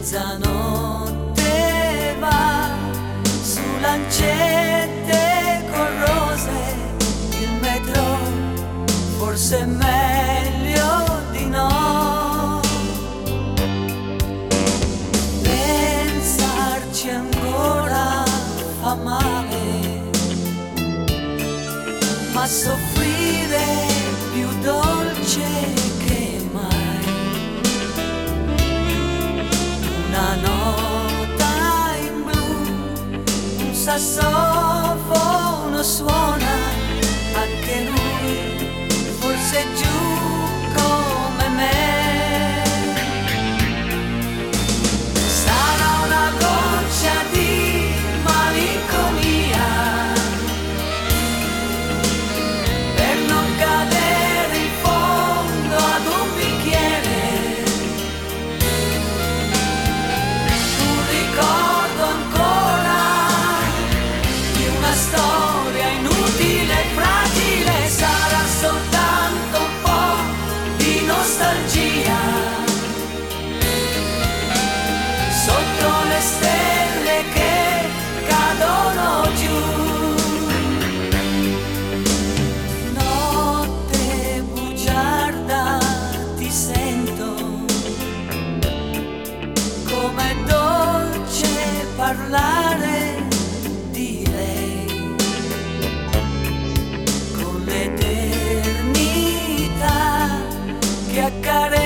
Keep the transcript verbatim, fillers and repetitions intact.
Mezzanotte va su lancette corrose, il metro forse è meglio di no. Pensarci ancora fa male, ma soffrire più dolce che mai. Una nota in blu, un sassofono suona, anche lui forse giù come me. Sarà una goccia di malinconia per non cadere in fondo ad un bicchiere. Un ricordo ancora di una storia inutile e fragile, sarà soltanto un po' di nostalgia sotto le stelle che cadono giù. Notte bugiarda, ti sento, com'è dolce parlare di lei, con l'eternità che accarezza